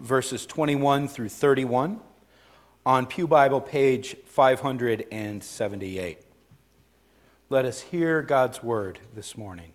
verses 21 through 31 on Pew Bible page 578. Let us hear God's word this morning.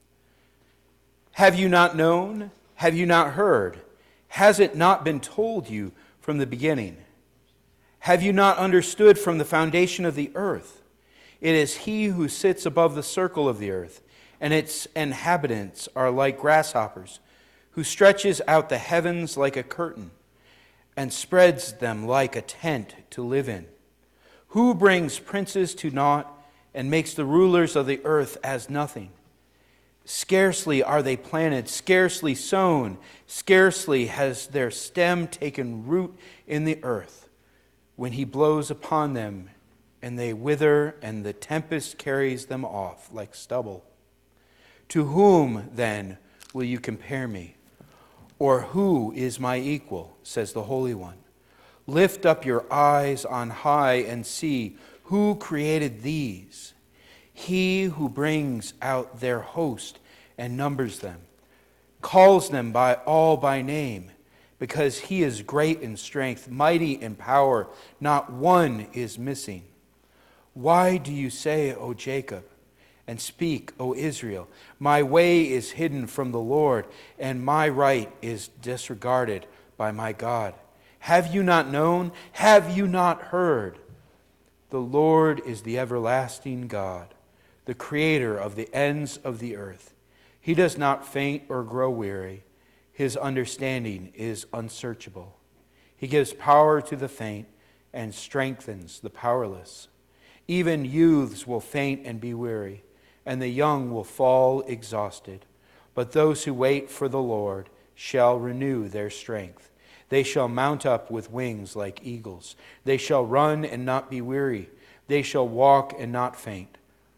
Have you not known? Have you not heard? Has it not been told you from the beginning? Have you not understood from the foundation of the earth? It is he who sits above the circle of the earth, and its inhabitants are like grasshoppers, who stretches out the heavens like a curtain, and spreads them like a tent to live in, who brings princes to naught, and makes the rulers of the earth as nothing. Scarcely are they planted, scarcely sown, scarcely has their stem taken root in the earth, when he blows upon them, and they wither, and the tempest carries them off like stubble. To whom, then, will you compare me? Or who is my equal, says the Holy One. Lift up your eyes on high and see who created these. He who brings out their host and numbers them, calls them by name, because he is great in strength, mighty in power, not one is missing. Why do you say, O Jacob, and speak, O Israel, my way is hidden from the Lord, and my right is disregarded by my God? Have you not known? Have you not heard? The Lord is the everlasting God, the creator of the ends of the earth. He does not faint or grow weary. His understanding is unsearchable. He gives power to the faint and strengthens the powerless. Even youths will faint and be weary, and the young will fall exhausted. But those who wait for the Lord shall renew their strength. They shall mount up with wings like eagles. They shall run and not be weary. They shall walk and not faint.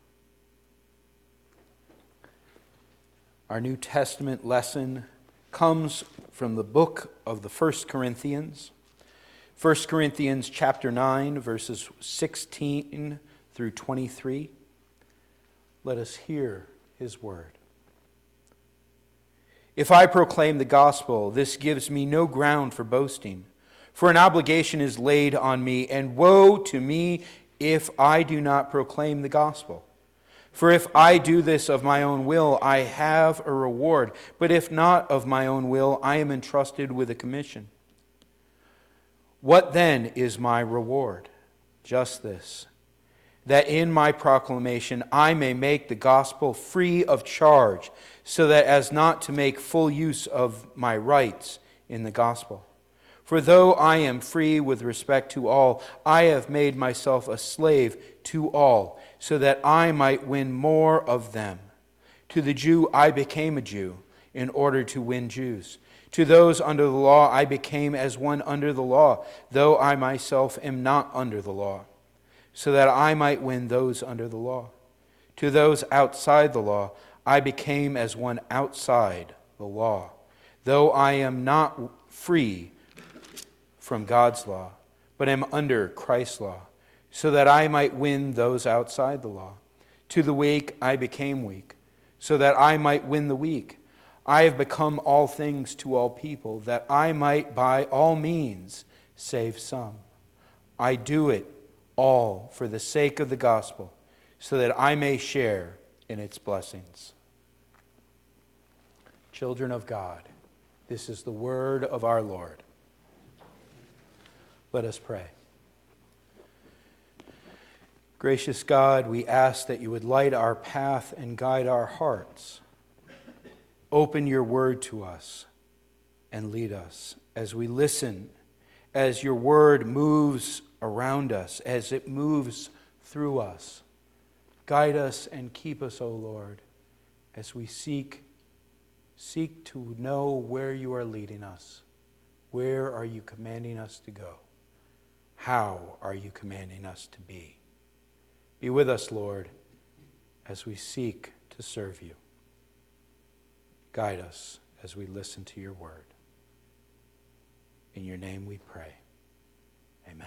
Our New Testament lesson comes from the book of the 1 Corinthians. 1 Corinthians chapter 9, verses 16 through 23. Let us hear his word. If I proclaim the gospel, this gives me no ground for boasting, for an obligation is laid on me, and woe to me if I do not proclaim the gospel. For if I do this of my own will, I have a reward, but if not of my own will, I am entrusted with a commission. What then is my reward? Just this, that in my proclamation I may make the gospel free of charge, so that as not to make full use of my rights in the gospel. For though I am free with respect to all, I have made myself a slave to all, so that I might win more of them. To the Jew I became a Jew, in order to win Jews. To those under the law I became as one under the law, though I myself am not under the law, so that I might win those under the law. To those outside the law I became as one outside the law, though I am not free from God's law, but am under Christ's law, so that I might win those outside the law. To the weak I became weak, so that I might win the weak. I have become all things to all people, that I might by all means save some. I do it all for the sake of the gospel, so that I may share in its blessings. Children of God, this is the word of our Lord. Let us pray. Gracious God, we ask that you would light our path and guide our hearts. Open your word to us and lead us as we listen, as your word moves around us, as it moves through us. Guide us and keep us, O Lord, as we seek to know where you are leading us. Where are you commanding us to go? How are you commanding us to be? Be with us, Lord, as we seek to serve you. Guide us as we listen to your word. In your name we pray. Amen.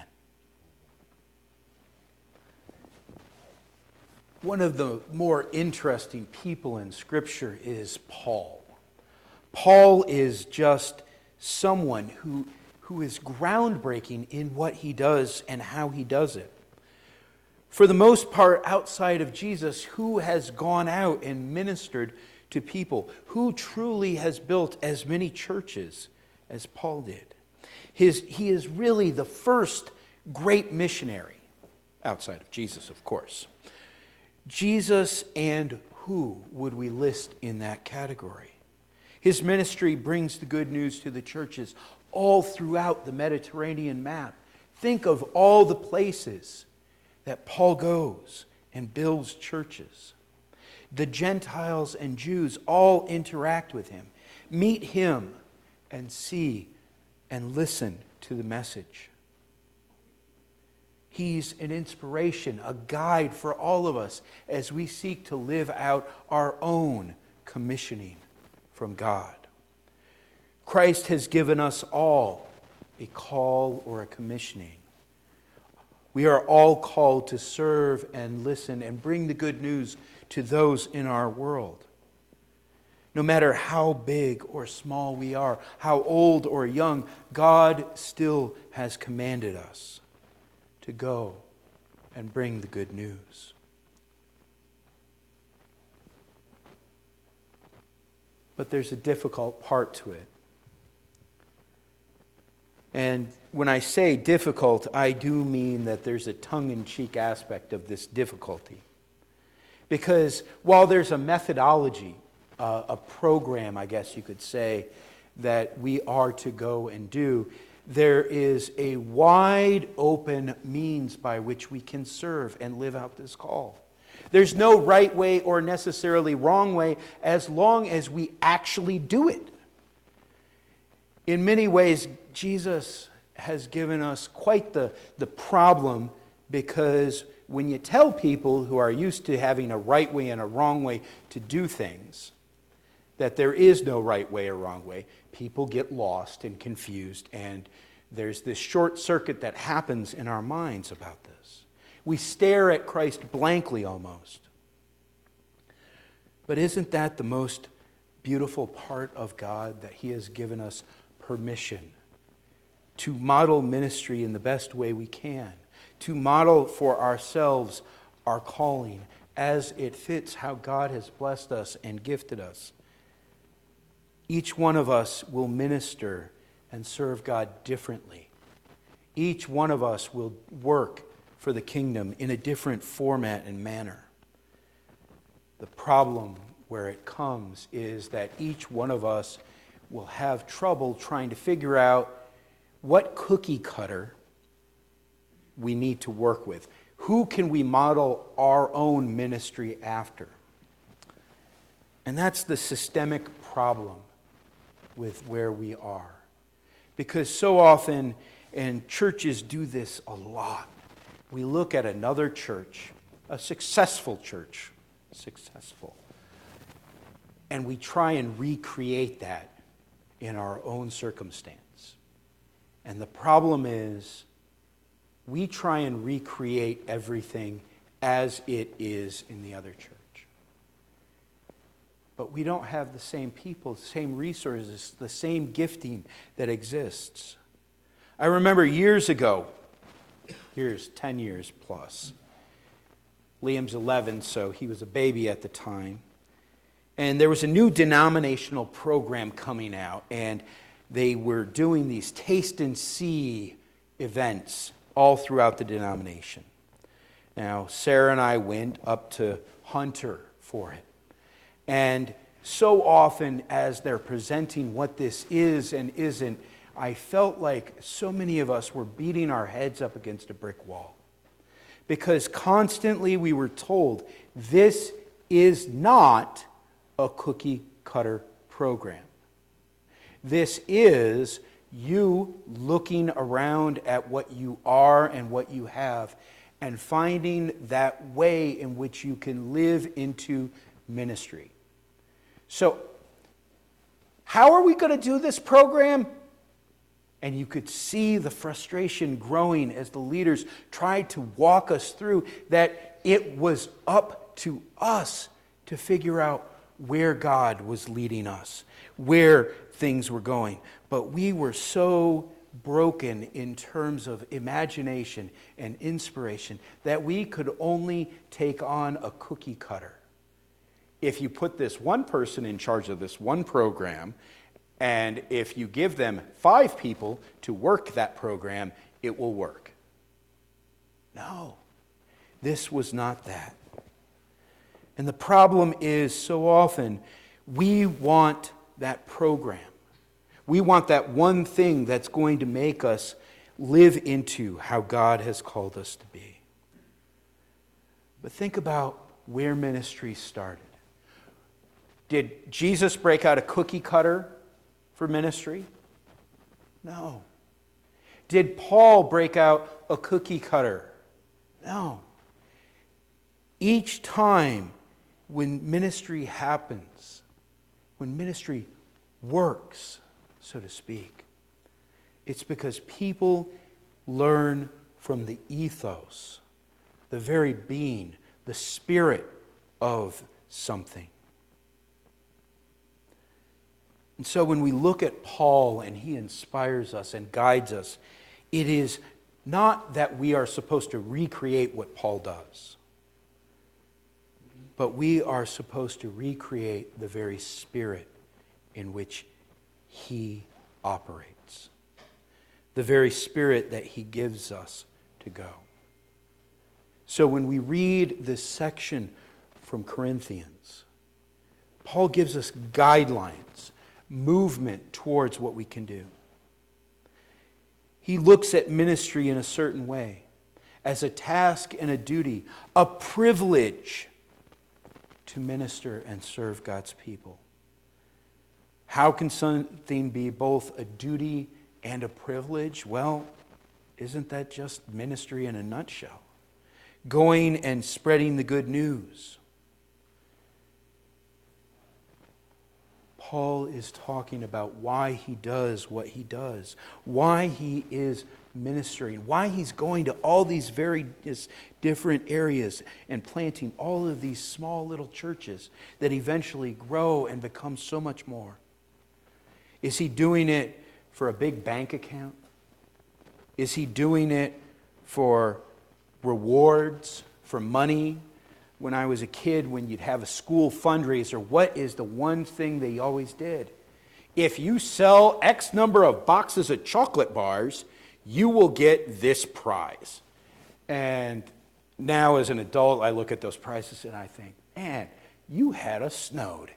One of the more interesting people in Scripture is Paul. Paul is just someone who is groundbreaking in what he does and how he does it. For the most part, outside of Jesus, who has gone out and ministered to people? Who truly has built as many churches as Paul did? He is really the first great missionary, outside of Jesus, of course. Jesus, and who would we list in that category? His ministry brings the good news to the churches all throughout the Mediterranean map. Think of all the places that Paul goes and builds churches. The Gentiles and Jews all interact with him, meet him, and see and listen to the message. He's an inspiration, a guide for all of us as we seek to live out our own commissioning from God. Christ has given us all a call or a commissioning. We are all called to serve and listen and bring the good news to those in our world. No matter how big or small we are, how old or young, God still has commanded us to go and bring the good news. But there's a difficult part to it. And when I say difficult, I do mean that there's a tongue-in-cheek aspect of this difficulty. Because while there's a methodology, a program, I guess you could say, that we are to go and do, there is a wide open means by which we can serve and live out this call. There's no right way or necessarily wrong way as long as we actually do it. In many ways, Jesus has given us quite the problem, because when you tell people who are used to having a right way and a wrong way to do things, that there is no right way or wrong way, people get lost and confused, and there's this short circuit that happens in our minds about this. We stare at Christ blankly almost. But isn't that the most beautiful part of God, that He has given us permission to model ministry in the best way we can, to model for ourselves our calling as it fits how God has blessed us and gifted us? Each one of us will minister and serve God differently. Each one of us will work for the kingdom in a different format and manner. The problem where it comes is that each one of us will have trouble trying to figure out what cookie cutter we need to work with. Who can we model our own ministry after? And that's the systemic problem with where we are. Because so often, and churches do this a lot, we look at another church, a successful church, and we try and recreate that in our own circumstance. And the problem is, we try and recreate everything as it is in the other church. But we don't have the same people, the same resources, the same gifting that exists. I remember years ago, 10 years plus, Liam's 11, so he was a baby at the time, and there was a new denominational program coming out, and they were doing these taste and see events all throughout the denomination. Now, Sarah and I went up to Hunter for it. And so often as they're presenting what this is and isn't, I felt like so many of us were beating our heads up against a brick wall. Because constantly we were told, this is not a cookie cutter program. This is you looking around at what you are and what you have and finding that way in which you can live into ministry. So, how are we going to do this program? And you could see the frustration growing as the leaders tried to walk us through that it was up to us to figure out where God was leading us, where things were going. But we were so broken in terms of imagination and inspiration that we could only take on a cookie cutter. If you put this one person in charge of this one program, and if you give them 5 people to work that program, it will work. No, this was not that. And the problem is, so often, we want that program. We want that one thing that's going to make us live into how God has called us to be. But think about where ministry started. Did Jesus break out a cookie cutter for ministry? No. Did Paul break out a cookie cutter? No. Each time when ministry happens, when ministry works, so to speak, it's because people learn from the ethos, the very being, the spirit of something. And so when we look at Paul and he inspires us and guides us, it is not that we are supposed to recreate what Paul does, but we are supposed to recreate the very spirit in which he operates, the very spirit that he gives us to go. So when we read this section from Corinthians, Paul gives us guidelines, movement towards what we can do. He looks at ministry in a certain way, as a task and a duty, a privilege to minister and serve God's people. How can something be both a duty and a privilege? Well, isn't that just ministry in a nutshell? Going and spreading the good news. Paul is talking about why he does what he does, why he is ministering, why he's going to all these very different areas and planting all of these small little churches that eventually grow and become so much more. Is he doing it for a big bank account? Is he doing it for rewards, for money? When I was a kid, when you'd have a school fundraiser, what is the one thing they always did? If you sell X number of boxes of chocolate bars, you will get this prize. And now as an adult, I look at those prizes and I think, man, you had us snowed.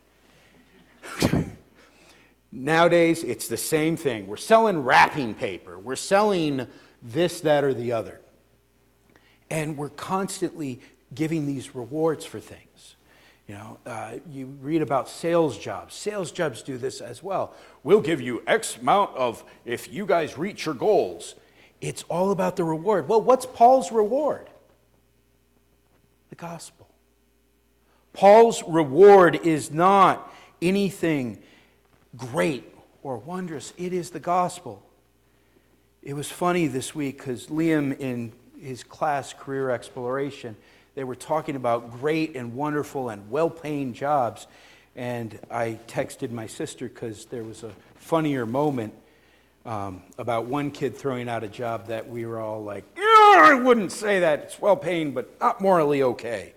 Nowadays, it's the same thing. We're selling wrapping paper. We're selling this, that, or the other. And we're constantly giving these rewards for things. You read about sales jobs. Sales jobs do this as well. We'll give you X amount of if you guys reach your goals. It's all about the reward. Well, what's Paul's reward? The gospel. Paul's reward is not anything great or wondrous. It is the gospel. It was funny this week because Liam, in his class, Career Exploration, they were talking about great and wonderful and well-paying jobs. And I texted my sister because there was a funnier moment about one kid throwing out a job that we were all like, yeah, I wouldn't say that. It's well-paying, but not morally okay.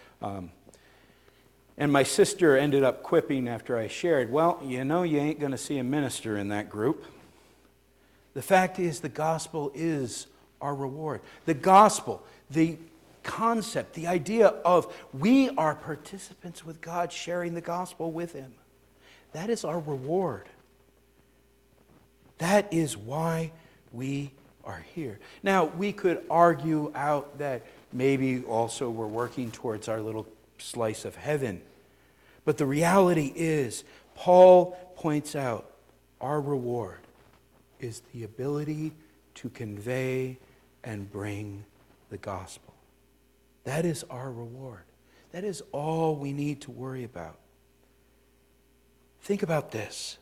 And my sister ended up quipping after I shared, well, you ain't going to see a minister in that group. The fact is, the gospel is our reward. The gospel, the concept, the idea of we are participants with God sharing the gospel with Him. That is our reward. That is why we are here. Now, we could argue out that maybe also we're working towards our little slice of heaven. But the reality is, Paul points out our reward is the ability to convey and bring the gospel. That is our reward. That is all we need to worry about. Think about this.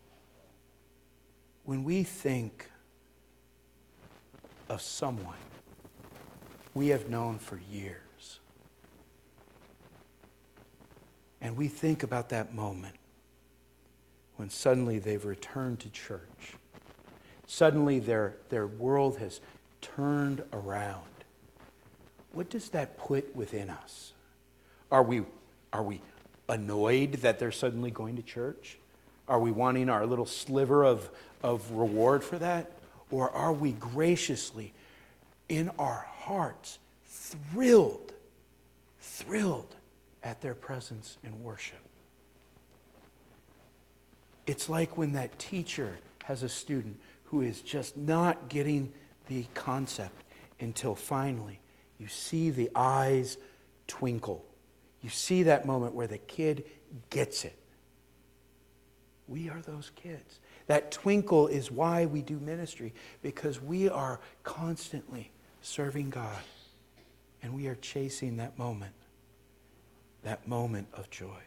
When we think of someone we have known for years, And we think about that moment when suddenly they've returned to church. Suddenly their world has turned around. What does that put within us? Are we annoyed that they're suddenly going to church? Are we wanting our little sliver of reward for that? Or are we graciously, in our hearts, thrilled at their presence in worship? It's like when that teacher has a student who is just not getting the concept until finally you see the eyes twinkle. You see that moment where the kid gets it. We are those kids. That twinkle is why we do ministry, because we are constantly serving God, and we are chasing that moment of joy.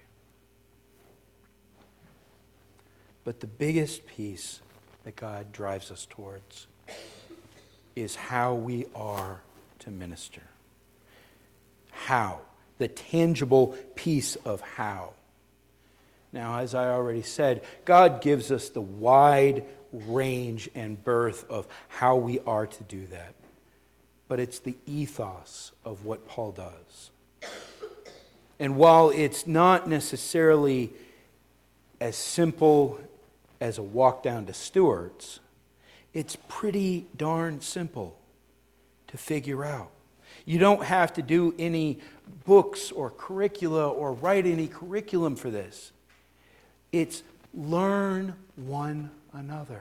But the biggest piece that God drives us towards is how we are to minister. How. The tangible piece of how. Now, as I already said, God gives us the wide range and birth of how we are to do that. But it's the ethos of what Paul does. And while it's not necessarily as simple as a walk down to Stewart's, it's pretty darn simple to figure out. You don't have to do any books or curricula or write any curriculum for this. It's learn one another.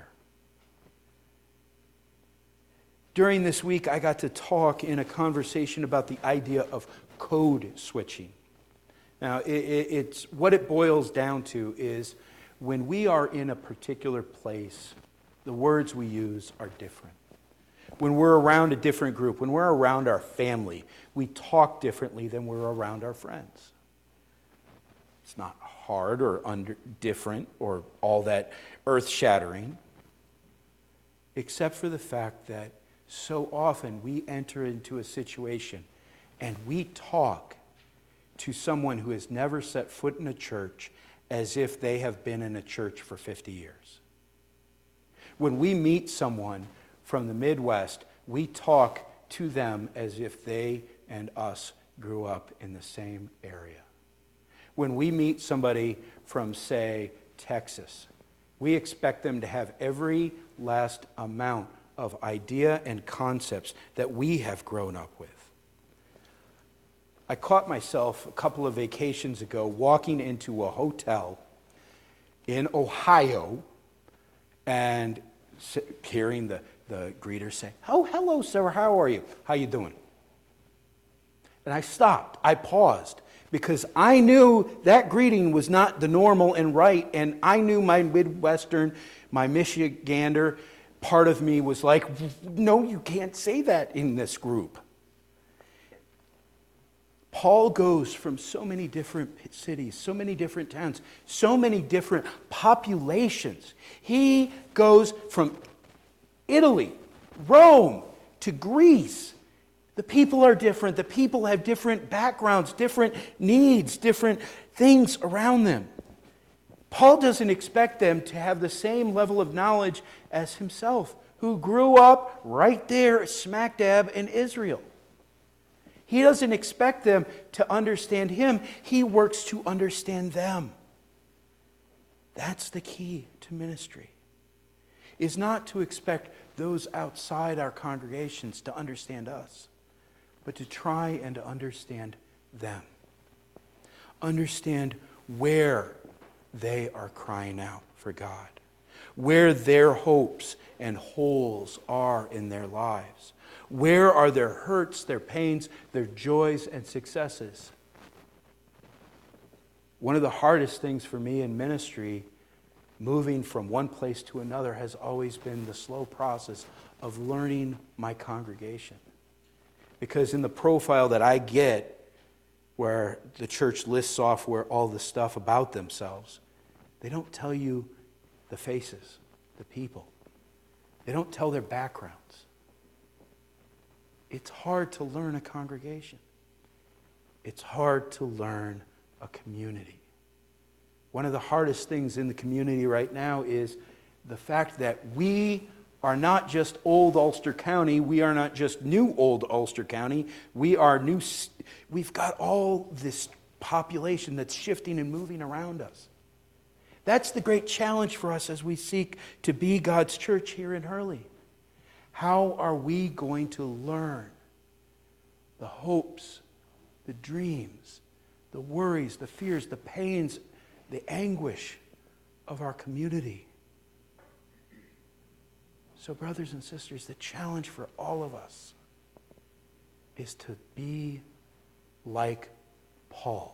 During this week, I got to talk in a conversation about the idea of code switching. Now, it's what it boils down to is when we are in a particular place, the words we use are different. When we're around a different group, when we're around our family, we talk differently than we're around our friends. It's not hard or different or all that earth-shattering, except for the fact that so often we enter into a situation and we talk to someone who has never set foot in a church as if they have been in a church for 50 years. When we meet someone from the Midwest, we talk to them as if they and us grew up in the same area. When we meet somebody from, say, Texas, we expect them to have every last amount of idea and concepts that we have grown up with. I caught myself a couple of vacations ago walking into a hotel in Ohio and hearing the greeter say, "Oh, hello, sir, how are you? How you doing?" And I stopped. I paused because I knew that greeting was not the normal and right, and I knew my Midwestern, my Michigander part of me was like, no, you can't say that in this group. Paul goes from so many different cities, so many different towns, so many different populations. He goes from Italy, Rome, to Greece. The people are different. The people have different backgrounds, different needs, different things around them. Paul doesn't expect them to have the same level of knowledge as himself, who grew up right there, smack dab in Israel. He doesn't expect them to understand him. He works to understand them. That's the key to ministry, is not to expect those outside our congregations to understand us, but to try and to understand them. Understand where they are crying out for God, where their hopes and holes are in their lives. Where are their hurts, their pains, their joys and successes? One of the hardest things for me in ministry, moving from one place to another, has always been the slow process of learning my congregation. Because in the profile that I get, where the church lists off where all the stuff about themselves, they don't tell you the faces, the people. They don't tell their backgrounds. It's hard to learn a congregation. It's hard to learn a community. One of the hardest things in the community right now is the fact that we are not just old Ulster County. We are not just new old Ulster County. We are new. We've got all this population that's shifting and moving around us. That's the great challenge for us as we seek to be God's church here in Hurley. How are we going to learn the hopes, the dreams, the worries, the fears, the pains, the anguish of our community? So, brothers and sisters, the challenge for all of us is to be like Paul.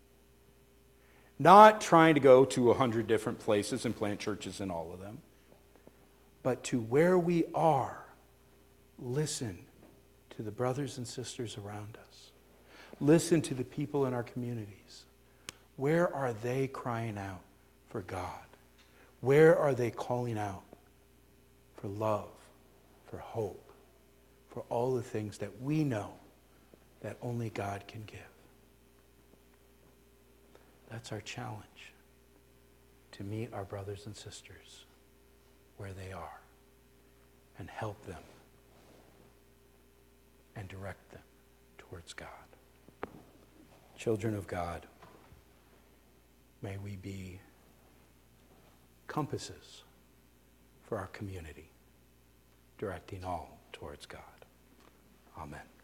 Not trying to go to 100 different places and plant churches in all of them, but to where we are, listen to the brothers and sisters around us. Listen to the people in our communities. Where are they crying out for God? Where are they calling out for love, for hope, for all the things that we know that only God can give? That's our challenge, to meet our brothers and sisters where they are and help them and direct them towards God. Children of God, may we be compasses for our community, directing all towards God. Amen.